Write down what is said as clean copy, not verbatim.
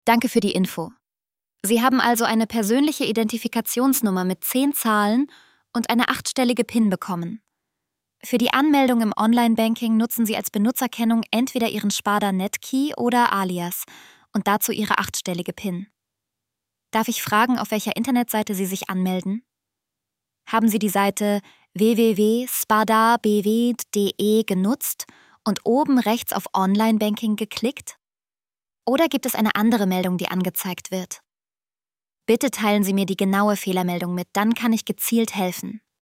Danke für die Info. Sie haben also eine persönliche Identifikationsnummer mit 10 Zahlen und eine 8-stellige PIN bekommen. Für die Anmeldung im Online-Banking nutzen Sie als Benutzerkennung entweder Ihren Sparda-Netkey oder Alias und dazu Ihre 8-stellige PIN. Darf ich fragen, auf welcher Internetseite Sie sich anmelden? Haben Sie die Seite www.spardabw.de genutzt und oben rechts auf Online-Banking geklickt? Oder gibt es eine andere Meldung, die angezeigt wird? Bitte teilen Sie mir die genaue Fehlermeldung mit, dann kann ich gezielt helfen.